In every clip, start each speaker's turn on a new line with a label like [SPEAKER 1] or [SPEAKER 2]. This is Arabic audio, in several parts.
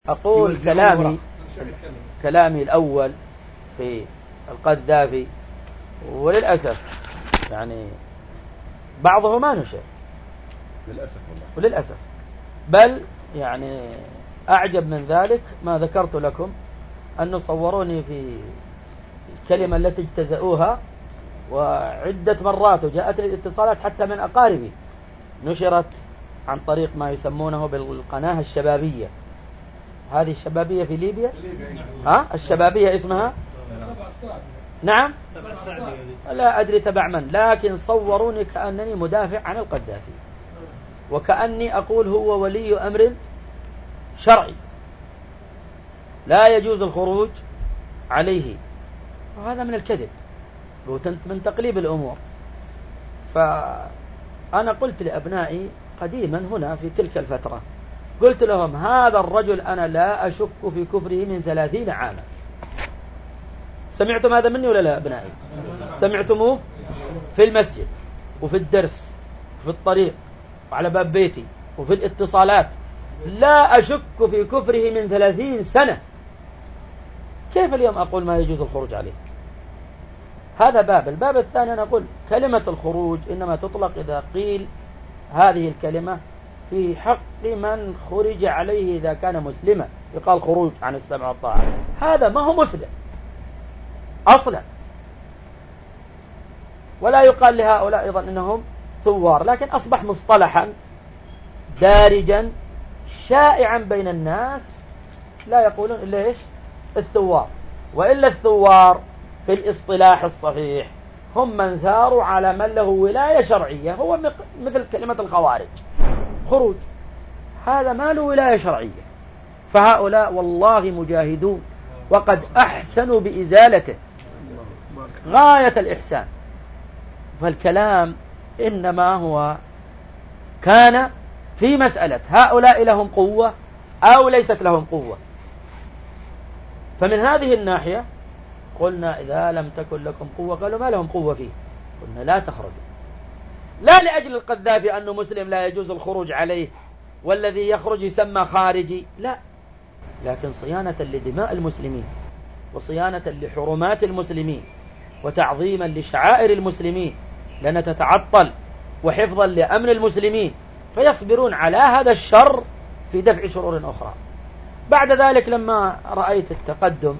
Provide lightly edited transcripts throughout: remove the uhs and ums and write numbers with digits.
[SPEAKER 1] أقول كلامي الأول في القذافي، وللأسف يعني بعضه ما نشر وللأسف، بل يعني أعجب من ذلك ما ذكرت لكم أنه صوروني في الكلمة التي اجتزأوها، وعدة مرات وجاءت الاتصالات حتى من أقاربي، نشرت عن طريق ما يسمونه بالقناة الشبابية. هذه الشبابية في ليبيا. الشبابية اسمها نعم، لا أدري تبع من، لكن صوروني كأنني مدافع عن القذافي، وكأني أقول هو ولي أمر شرعي لا يجوز الخروج عليه، وهذا من الكذب من تقليب الأمور. فأنا قلت لأبنائي قديما هنا في تلك الفترة، قلت لهم هذا الرجل أنا لا أشك في كفره من 30 عاما. سمعتم هذا مني ولا لا أبنائي؟ سمعتموه في المسجد وفي الدرس وفي الطريق وعلى باب بيتي وفي الاتصالات. لا أشك في كفره من 30 سنة. كيف اليوم أقول ما يجوز الخروج عليه؟ هذا باب. الباب الثاني أنا أقول كلمة الخروج إنما تطلق إذا قيل هذه الكلمة في حق من خرج عليه إذا كان مسلما، يقال خروج عن السمع والطاعة. هذا ما هو مسلم أصلا، ولا يقال لهؤلاء أيضا إنهم ثوار، لكن أصبح مصطلحا دارجا شائعا بين الناس، لا يقولون إلا إيش؟ الثوار. وإلا الثوار في الاصطلاح الصحيح هم من ثاروا على من له ولاية شرعية، هو مثل كلمة الخوارج، خروج هذا ما له ولاية شرعية. فهؤلاء والله مجاهدون وقد أحسنوا بإزالته غاية الإحسان. فالكلام إنما هو كان في مسألة هؤلاء لهم قوة أو ليست لهم قوة. فمن هذه الناحية قلنا إذا لم تكن لكم قوة، قالوا ما لهم قوة فيه، قلنا لا تخرجوا، لا لأجل القذافي أنه مسلم لا يجوز الخروج عليه والذي يخرج يسمى خارجي، لا، لكن صيانة لدماء المسلمين وصيانة لحرمات المسلمين وتعظيما لشعائر المسلمين لأنها تتعطل، وحفظا لأمن المسلمين، فيصبرون على هذا الشر في دفع شرور أخرى. بعد ذلك لما رأيت التقدم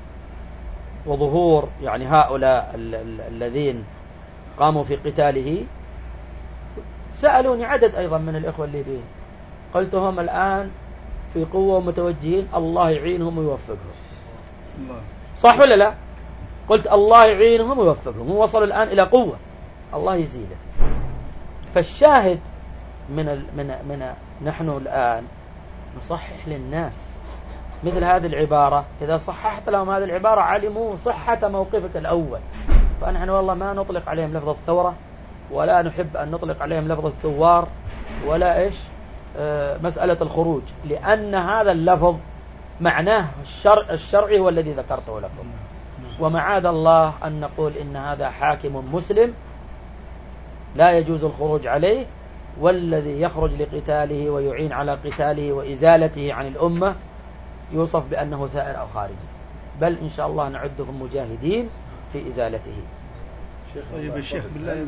[SPEAKER 1] وظهور يعني هؤلاء الذين قاموا في قتاله، سألوني عدد أيضا من الإخوة الليبيين، قلت هم الآن في قوة متوجهين، الله يعينهم ويوفقهم. صح ولا لا؟ قلت الله يعينهم ويوفقهم، وصلوا الآن إلى قوة، الله يزيده. فالشاهد من نحن الآن نصحح للناس مثل هذه العبارة. إذا صححت لهم هذه العبارة علموا صحة موقفك الأول. فنحن والله ما نطلق عليهم لفظ الثورة، ولا نحب أن نطلق عليهم لفظ الثوار، ولا مسألة الخروج، لأن هذا اللفظ معناه الشرعي هو الذي ذكرته لكم. ومعاذ الله أن نقول إن هذا حاكم مسلم لا يجوز الخروج عليه، والذي يخرج لقتاله ويعين على قتاله وإزالته عن الأمة يوصف بأنه ثائر أو خارجي، بل إن شاء الله نعدهم مجاهدين في إزالته.
[SPEAKER 2] طيب الشيخ بالله،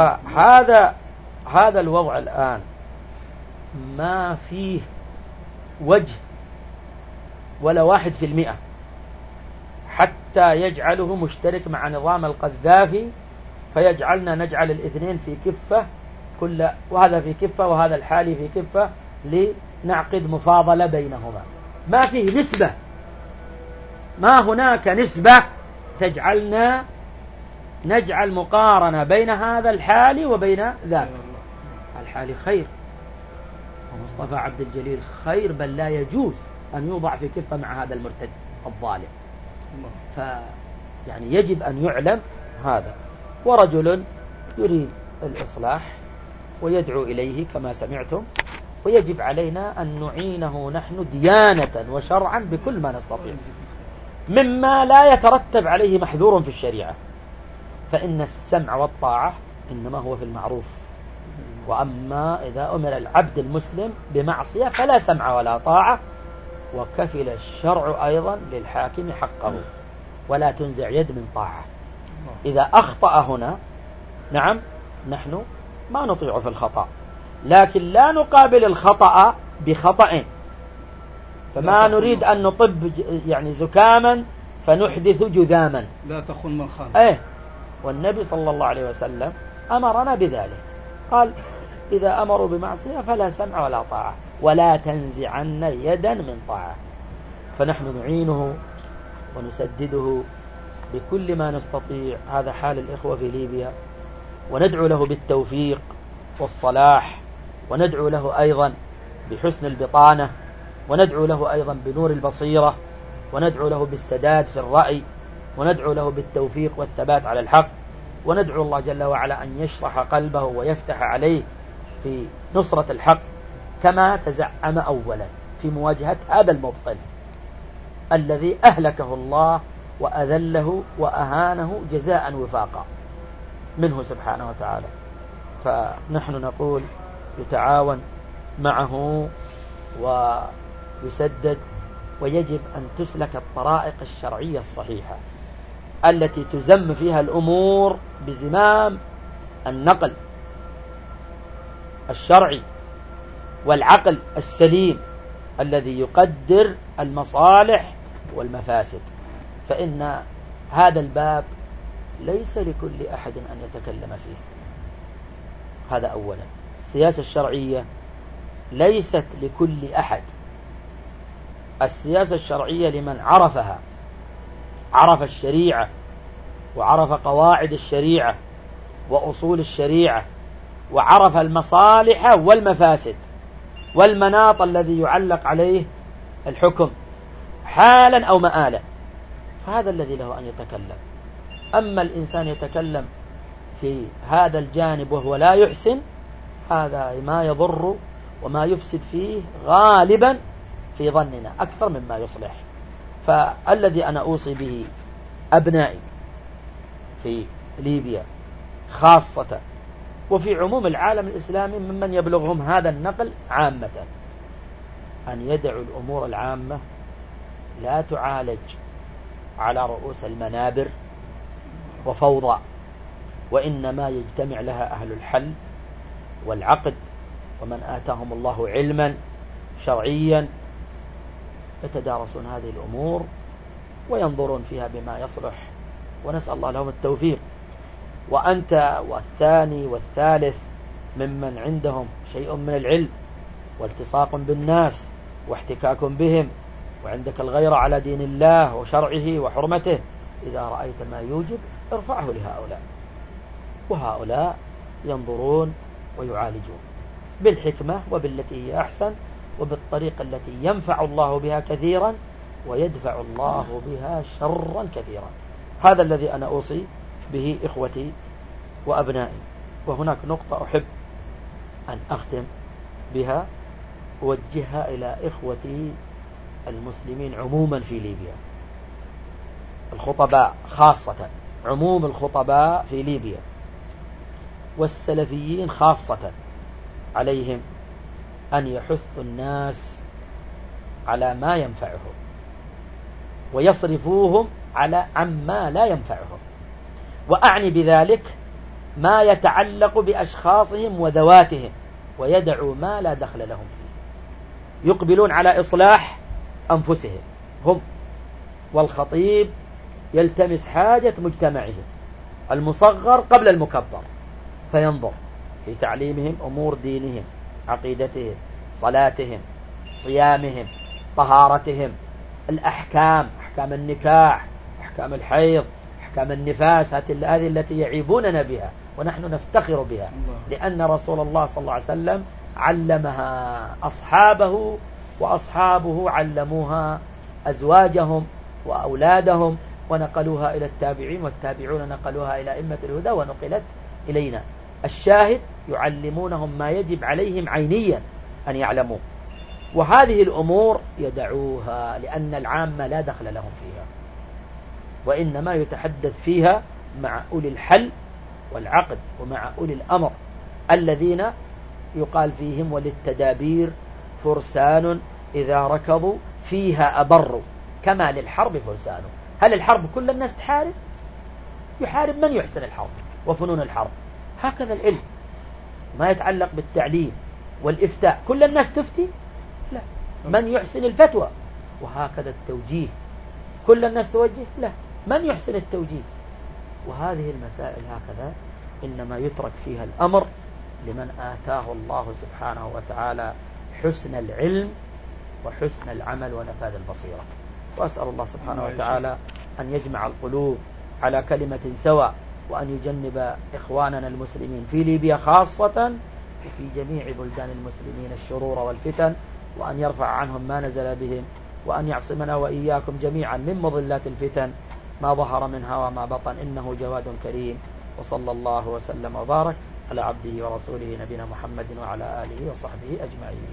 [SPEAKER 1] فهذا الوضع الآن ما فيه وجه ولا 1% حتى يجعله مشترك مع نظام القذافي، فيجعلنا نجعل الاثنين في كفة، وهذا في كفة وهذا الحالي في كفة، لنعقد مفاضلة بينهما. ما فيه نسبة، ما هناك نسبة تجعلنا نجعل مقارنة بين هذا الحالي وبين ذاك. الحالي خير، ومصطفى عبد الجليل خير، بل لا يجوز أن يوضع في كفة مع هذا المرتد الظالم. يعني يجب أن يعلم هذا. ورجل يريد الإصلاح ويدعو إليه كما سمعتم، ويجب علينا أن نعينه نحن ديانة وشرعا بكل ما نستطيع، مما لا يترتب عليه محذور في الشريعة. فإن السمع والطاعة إنما هو في المعروف، وأما إذا أمر العبد المسلم بمعصية فلا سمع ولا طاعة، وكفل الشرع أيضا للحاكم حقه، ولا تنزع يد من طاعة. إذا أخطأ هنا نعم نحن ما نطيع في الخطأ، لكن لا نقابل الخطأ بخطأ، فما نريد أن نطب يعني زكاما فنحدث جذاما.
[SPEAKER 2] لا تخن من خان.
[SPEAKER 1] والنبي صلى الله عليه وسلم أمرنا بذلك، قال إذا أمروا بمعصية فلا سمع ولا طاعة، ولا تنزعن يدا من طاعة. فنحن نعينه ونسدده بكل ما نستطيع. هذا حال الإخوة في ليبيا، وندعو له بالتوفيق والصلاح، وندعو له أيضا بحسن البطانة، وندعو له أيضا بنور البصيرة، وندعو له بالسداد في الرأي، وندعو له بالتوفيق والثبات على الحق، وندعو الله جل وعلا أن يشرح قلبه ويفتح عليه في نصرة الحق كما تزعم أولا في مواجهة هذا المبطل الذي أهلكه الله وأذله وأهانه جزاء وفاقا منه سبحانه وتعالى. فنحن نقول يتعاون معه ويسدد، ويجب أن تسلك الطرائق الشرعية الصحيحة التي تزم فيها الأمور بزمام النقل الشرعي والعقل السليم الذي يقدر المصالح والمفاسد. فإن هذا الباب ليس لكل أحد أن يتكلم فيه. هذا أولا. السياسة الشرعية ليست لكل أحد. السياسة الشرعية لمن عرفها، عرف الشريعة وعرف قواعد الشريعة وأصول الشريعة، وعرف المصالح والمفاسد والمناط الذي يعلق عليه الحكم حالا أو مآلا، فهذا الذي له أن يتكلم. أما الإنسان يتكلم في هذا الجانب وهو لا يحسن، هذا ما يضر وما يفسد فيه غالبا في ظننا أكثر مما يصلح. فالذي أنا أوصي به أبنائي في ليبيا خاصة وفي عموم العالم الإسلامي ممن يبلغهم هذا النقل عامة، أن يدعوا الأمور العامة لا تعالج على رؤوس المنابر وفوضى، وإنما يجتمع لها أهل الحل والعقد، ومن آتاهم الله علما شرعيا يتدارسون هذه الأمور وينظرون فيها بما يصلح، ونسأل الله لهم التوفيق. وأنت والثاني والثالث ممن عندهم شيء من العلم والتصاق بالناس واحتكاك بهم، وعندك الغيرة على دين الله وشرعه وحرمته، إذا رأيت ما يوجب ارفعه لهؤلاء، وهؤلاء ينظرون ويعالجون بالحكمة وبالتي هي أحسن، وبالطريقة التي ينفع الله بها كثيرا ويدفع الله بها شرا كثيرا. هذا الذي أنا أوصي به إخوتي وأبنائي. وهناك نقطة أحب أن أختم بها أوجهها إلى إخوتي المسلمين عموما في ليبيا، الخطباء خاصة، عموم الخطباء في ليبيا والسلفيين خاصة، عليهم أن يحثوا الناس على ما ينفعهم ويصرفوهم على عما لا ينفعهم. وأعني بذلك ما يتعلق بأشخاصهم وذواتهم، ويدعوا ما لا دخل لهم فيه، يقبلون على إصلاح أنفسهم هم. والخطيب يلتمس حاجة مجتمعهم المصغر قبل المكبر، فينظر في تعليمهم أمور دينهم، عقيدتهم، صلاتهم، صيامهم، طهارتهم، الأحكام، أحكام النكاح، أحكام الحيض، أحكام النفاس، هذه التي يعيبوننا بها ونحن نفتخر بها، لأن رسول الله صلى الله عليه وسلم علمها أصحابه، وأصحابه علموها أزواجهم وأولادهم، ونقلوها إلى التابعين، والتابعون نقلوها إلى أئمة الهدى ونقلت إلينا. الشاهد يعلمونهم ما يجب عليهم عينيا أن يعلموه، وهذه الأمور يدعوها لأن العامة لا دخل لهم فيها، وإنما يتحدث فيها مع أولي الحل والعقد ومع أولي الأمر الذين يقال فيهم وللتدابير فرسان إذا ركضوا فيها أبر كما للحرب فرسان. هل الحرب كل الناس تحارب؟ يحارب من يحسن الحرب وفنون الحرب. هكذا العلم ما يتعلق بالتعليم والإفتاء، كل الناس تفتي؟ لا، من يحسن الفتوى. وهكذا التوجيه، كل الناس توجه؟ لا، من يحسن التوجيه. وهذه المسائل هكذا إنما يترك فيها الأمر لمن آتاه الله سبحانه وتعالى حسن العلم وحسن العمل ونفاذ البصيرة. وأسأل الله سبحانه وتعالى أن يجمع القلوب على كلمة سواء، وأن يجنب إخواننا المسلمين في ليبيا خاصة وفي جميع بلدان المسلمين الشرور والفتن، وأن يرفع عنهم ما نزل بهم، وأن يعصمنا وإياكم جميعا من مضلات الفتن ما ظهر منها وما بطن، إنه جواد كريم. وصلى الله وسلم وبارك على عبده ورسوله نبينا محمد وعلى آله وصحبه أجمعين.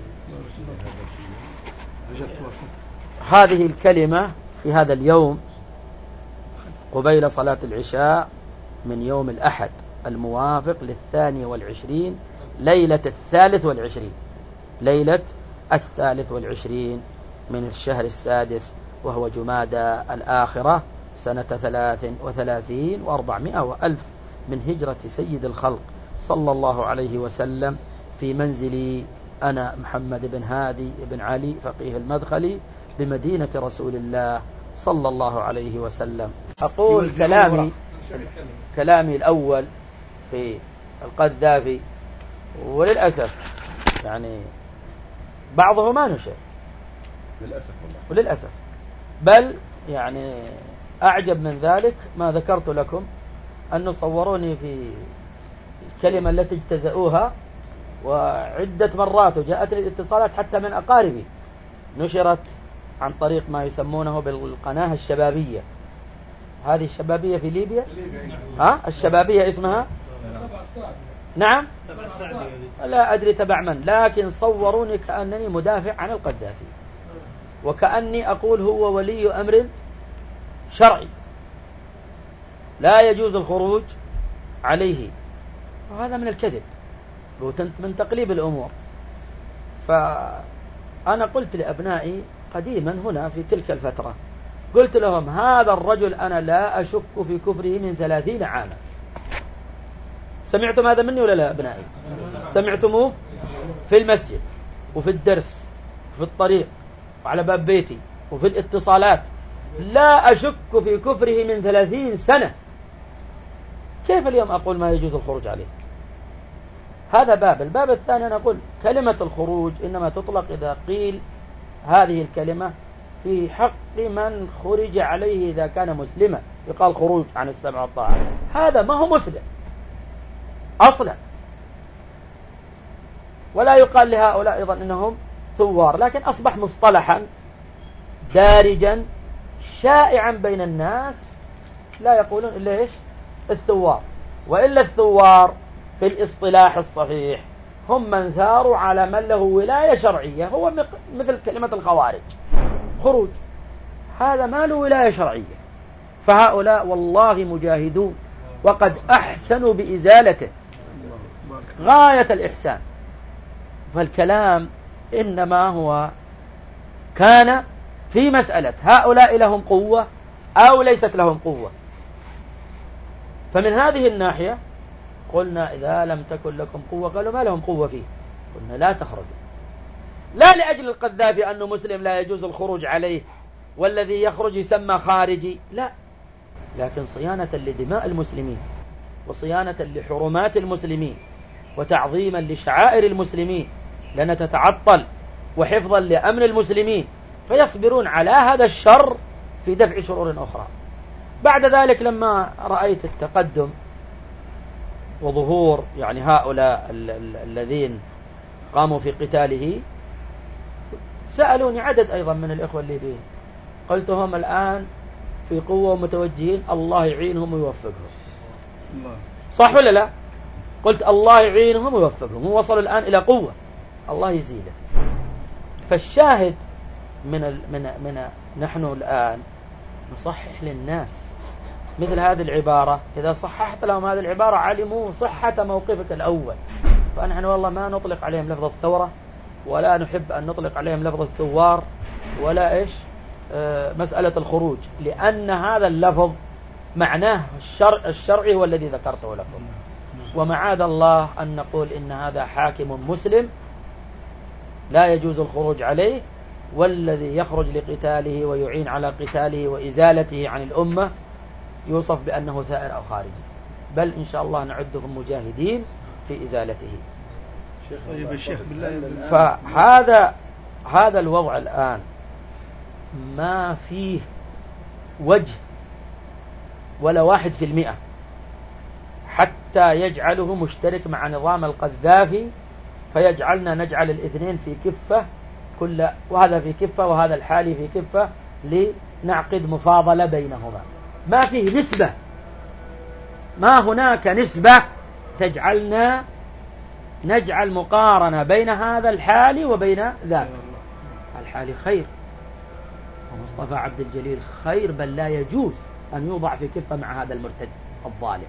[SPEAKER 1] هذه الكلمة في هذا اليوم قبيل صلاة العشاء من يوم الأحد الموافق 22 ليلة 23، ليلة 23 من الشهر السادس، وهو جمادى الآخرة سنة 33 و400 وألف من هجرة سيد الخلق صلى الله عليه وسلم، في منزلي أنا محمد بن هادي بن علي فقيه المدخلي بمدينة رسول الله صلى الله عليه وسلم. أقول كلامي الأول في القذافي، وللأسف يعني بعضه ما نشر وللأسف، بل يعني أعجب من ذلك ما ذكرت لكم أنه صوروني في الكلمة التي اجتزأوها، وعدة مرات وجاءت الاتصالات حتى من أقاربي، نشرت عن طريق ما يسمونه بالقناة الشبابية. هذه الشبابية في ليبيا؟ الشبابية اسمها؟ نعم، لا أدري تبع من، لكن صوروني كأنني مدافع عن القذافي، وكأني أقول هو ولي أمر شرعي لا يجوز الخروج عليه، وهذا من الكذب من تقليب الأمور. فأنا قلت لأبنائي قديما هنا في تلك الفترة، قلت لهم هذا الرجل أنا لا أشك في كفره من 30 عاما. سمعتم هذا مني ولا لا أبنائي؟ سمعتموه في المسجد وفي الدرس وفي الطريق وعلى باب بيتي وفي الاتصالات، لا أشك في كفره من 30 سنة. كيف اليوم أقول ما يجوز الخروج عليه؟ هذا باب. الباب الثاني أنا أقول كلمة الخروج إنما تطلق إذا قيل هذه الكلمة في حق من خرج عليه إذا كان مسلما، يقال خروج عن السمع والطاعة. هذا ما هو مسلم أصلا، ولا يقال لهؤلاء أيضا إنهم ثوار، لكن أصبح مصطلحا دارجا شائعا بين الناس، لا يقولون إلا إيش؟ الثوار. وإلا الثوار في الاصطلاح الصحيح هم من ثاروا على من له ولاية شرعية، هو مثل كلمة الخوارج، خروج، هذا ما له ولاية شرعية. فهؤلاء والله مجاهدون وقد أحسنوا بإزالته غاية الإحسان. فالكلام إنما هو كان في مسألة هؤلاء لهم قوة أو ليست لهم قوة. فمن هذه الناحية قلنا إذا لم تكن لكم قوة، قالوا ما لهم قوة فيه، قلنا لا تخرجوا، لا لأجل القذافي أنه مسلم لا يجوز الخروج عليه والذي يخرج يسمى خارجي، لا، لكن صيانة لدماء المسلمين وصيانة لحرمات المسلمين وتعظيما لشعائر المسلمين لأنها تتعطل، وحفظا لأمن المسلمين، فيصبرون على هذا الشر في دفع شرور أخرى. بعد ذلك لما رأيت التقدم وظهور يعني هؤلاء الذين قاموا في قتاله، سألوني عدد أيضا من الإخوة الليبيين، قلت هم الآن في قوة متوجهين، الله يعينهم ويوفقهم. صح ولا لا؟ قلت الله يعينهم ويوفقهم، هم وصلوا الآن إلى قوة، الله يزيده. فالشاهد من نحن الآن نصحح للناس مثل هذه العبارة، إذا صححت لهم هذه العبارة علموا صحة موقفك الأول. فنحن والله ما نطلق عليهم لفظ الثورة ولا نحب أن نطلق عليهم لفظ الثوار ولا إيش مسألة الخروج، لأن هذا اللفظ معناه الشرعي هو الذي ذكرته لكم. ومعاذ الله أن نقول إن هذا حاكم مسلم لا يجوز الخروج عليه، والذي يخرج لقتاله ويعين على قتاله وإزالته عن الأمة يوصف بأنه ثائر أو خارجي، بل إن شاء الله نعدهم مجاهدين في إزالته.
[SPEAKER 2] طيب الشيخ بالله،
[SPEAKER 1] فهذا الوضع الآن ما فيه وجه ولا 1% حتى يجعله مشترك مع نظام القذافي، فيجعلنا نجعل الاثنين في كفة، وهذا في كفة وهذا الحالي في كفة، لنعقد مفاضلة بينهما. ما فيه نسبة، ما هناك نسبة تجعلنا نجعل مقارنة بين هذا الحالي وبين ذاك. الحالي خير ومصطفى عبد الجليل خير، بل لا يجوز أن يوضع في كفة مع هذا المرتد الظالم.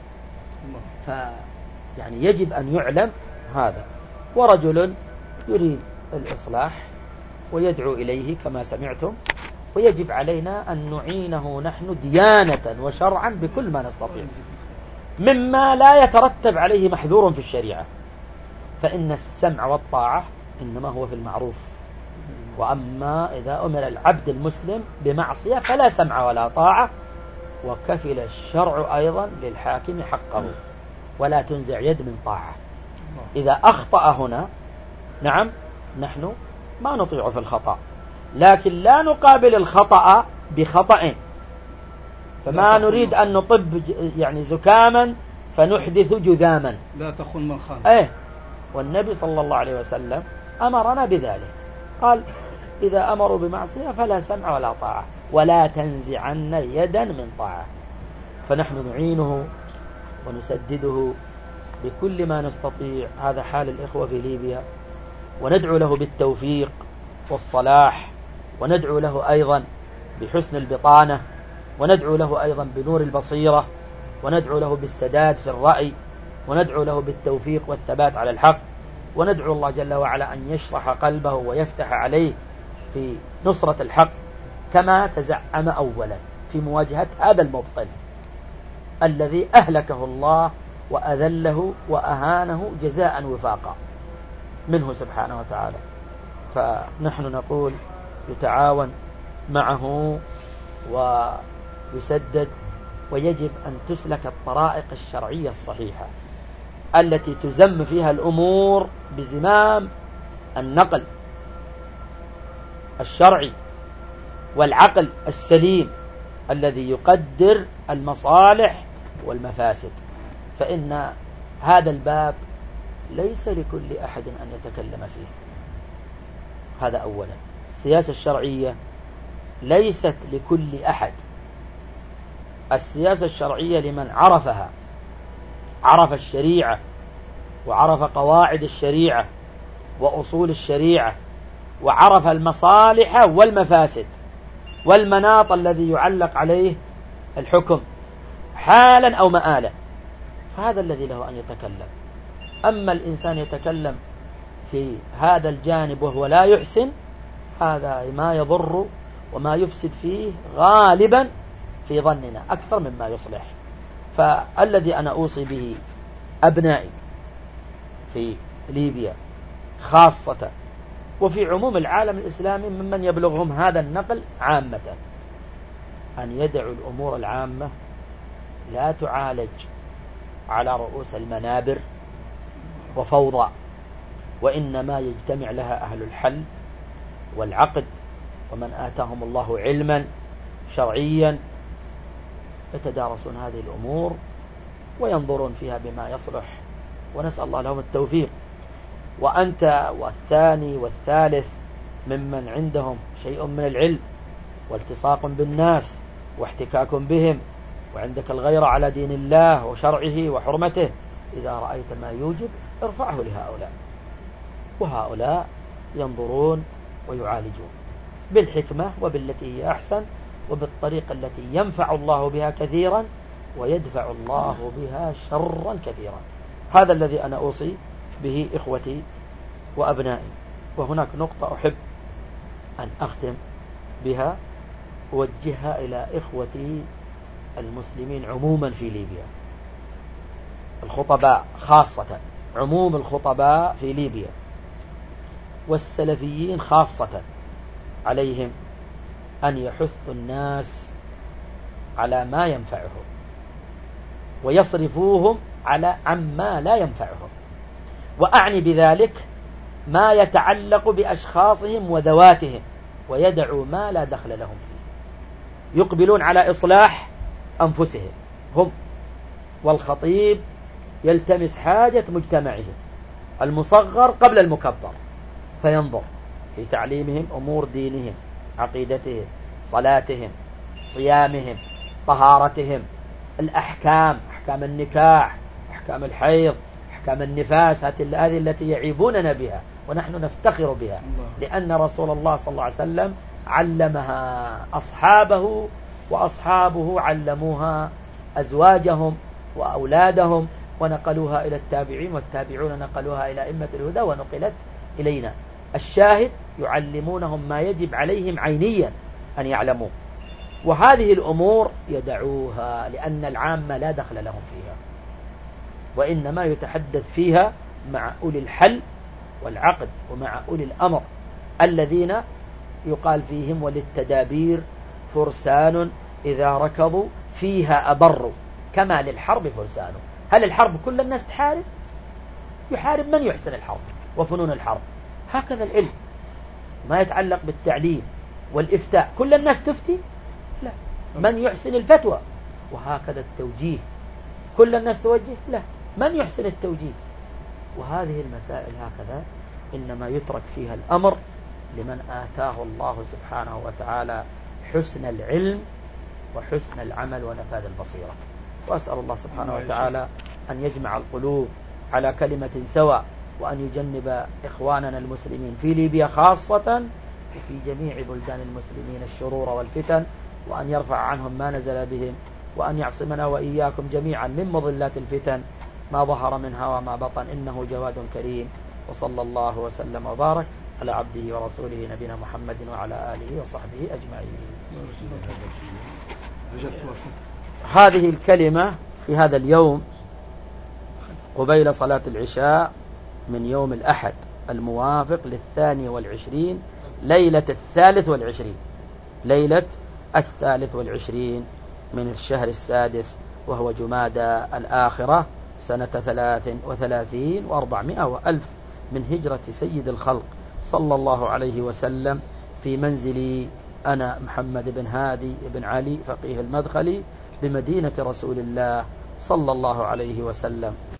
[SPEAKER 1] يعني يجب أن يعلم هذا. ورجل يريد الإصلاح ويدعو إليه كما سمعتم، ويجب علينا أن نعينه نحن ديانة وشرعا بكل ما نستطيع، مما لا يترتب عليه محذور في الشريعة، فإن السمع والطاعة إنما هو في المعروف. وأما إذا أمر العبد المسلم بمعصية فلا سمع ولا طاعة، وكفل الشرع أيضا للحاكم حقه، ولا تنزع يد من طاعة. إذا أخطأ هنا نعم نحن ما نطيع في الخطأ، لكن لا نقابل الخطأ بخطأ، فما نريد أن نطب يعني زكاما فنحدث جذاما.
[SPEAKER 2] لا تخن من خان.
[SPEAKER 1] والنبي صلى الله عليه وسلم أمرنا بذلك، قال إذا أمروا بمعصية فلا سمع ولا طاعة، ولا تنزعن يدا من طاعة. فنحن نعينه ونسدده بكل ما نستطيع. هذا حال الإخوة في ليبيا، وندعو له بالتوفيق والصلاح، وندعو له أيضا بحسن البطانة، وندعو له أيضا بنور البصيرة، وندعو له بالسداد في الرأي، وندعو له بالتوفيق والثبات على الحق، وندعو الله جل وعلا أن يشرح قلبه ويفتح عليه في نصرة الحق كما تزعم أولا في مواجهة هذا المبطل الذي أهلكه الله وأذله وأهانه جزاء وفاقا منه سبحانه وتعالى. فنحن نقول يتعاون معه ويسدد، ويجب أن تسلك الطرائق الشرعية الصحيحة التي تزم فيها الأمور بزمام النقل الشرعي والعقل السليم الذي يقدر المصالح والمفاسد. فإن هذا الباب ليس لكل أحد أن يتكلم فيه. هذا أولا. السياسة الشرعية ليست لكل أحد. السياسة الشرعية لمن عرفها، عرف الشريعة وعرف قواعد الشريعة وأصول الشريعة، وعرف المصالح والمفاسد والمناط الذي يعلق عليه الحكم حالا أو مآلا، فهذا الذي له أن يتكلم. أما الإنسان يتكلم في هذا الجانب وهو لا يحسن، هذا ما يضر وما يفسد فيه غالبا في ظننا أكثر مما يصلح. فالذي أنا أوصي به أبنائي في ليبيا خاصة وفي عموم العالم الإسلامي ممن يبلغهم هذا النقل عامة، أن يدعوا الأمور العامة لا تعالج على رؤوس المنابر وفوضى، وإنما يجتمع لها أهل الحل والعقد، ومن آتاهم الله علما شرعيا يتدارسون هذه الأمور وينظرون فيها بما يصلح، ونسأل الله لهم التوفيق. وأنت والثاني والثالث ممن عندهم شيء من العلم والتصاق بالناس واحتكاك بهم، وعندك الغيرة على دين الله وشرعه وحرمته، إذا رأيت ما يوجب ارفعه لهؤلاء، وهؤلاء ينظرون ويعالجون بالحكمة وبالتي هي أحسن، وبالطريقة التي ينفع الله بها كثيرا ويدفع الله بها شرا كثيرا. هذا الذي أنا أوصي به إخوتي وأبنائي. وهناك نقطة أحب أن أختم بها أوجهها إلى إخوتي المسلمين عموما في ليبيا، الخطباء خاصة، عموم الخطباء في ليبيا والسلفيين خاصة، عليهم أن يحثوا الناس على ما ينفعهم ويصرفوهم عما لا ينفعهم، وأعني بذلك ما يتعلق بأشخاصهم وذواتهم، ويدعوا ما لا دخل لهم فيه، يقبلون على إصلاح أنفسهم هم. والخطيب يلتمس حاجة مجتمعهم المصغر قبل المكبر، فينظر في تعليمهم أمور دينهم، عقيدتهم، صلاتهم، صيامهم، طهارتهم، الأحكام، أحكام النكاح، أحكام الحيض، أحكام النفاس، هذه التي يعيبوننا بها ونحن نفتخر بها، لأن رسول الله صلى الله عليه وسلم علمها أصحابه، وأصحابه علموها أزواجهم وأولادهم، ونقلوها إلى التابعين، والتابعون نقلوها إلى أئمة الهدى ونقلت إلينا. الشاهد يعلمونهم ما يجب عليهم عينيا أن يعلموه، وهذه الأمور يدعوها لأن العامة لا دخل لهم فيها، وإنما يتحدث فيها مع أولي الحل والعقد ومع أولي الأمر الذين يقال فيهم وللتدابير فرسان إذا ركضوا فيها أبروا، كما للحرب فرسان. هل الحرب كل الناس تحارب؟ يحارب من يحسن الحرب وفنون الحرب. هكذا العلم ما يتعلق بالتعليم والإفتاء، كل الناس تفتي؟ لا، من يحسن الفتوى. وهكذا التوجيه، كل الناس توجه؟ لا، من يحسن التوجيه. وهذه المسائل هكذا إنما يترك فيها الأمر لمن آتاه الله سبحانه وتعالى حسن العلم وحسن العمل ونفاذ البصيرة. وأسأل الله سبحانه وتعالى أن يجمع القلوب على كلمة سواء، وأن يجنب إخواننا المسلمين في ليبيا خاصة وفي جميع بلدان المسلمين الشرور والفتن، وأن يرفع عنهم ما نزل بهم، وأن يعصمنا وإياكم جميعا من مضلات الفتن ما ظهر منها وما بطن، إنه جواد كريم. وصلى الله وسلم وبارك على عبده ورسوله نبينا محمد وعلى آله وصحبه أجمعين. هذه الكلمة في هذا اليوم قبيل صلاة العشاء من يوم الأحد الموافق 22 ليلة 23، ليلة 23 من الشهر السادس، وهو جمادى الآخرة، سنة 33 و400 وألف من هجرة سيد الخلق صلى الله عليه وسلم، في منزلي أنا محمد بن هادي بن علي فقيه المدخلي بمدينة رسول الله صلى الله عليه وسلم.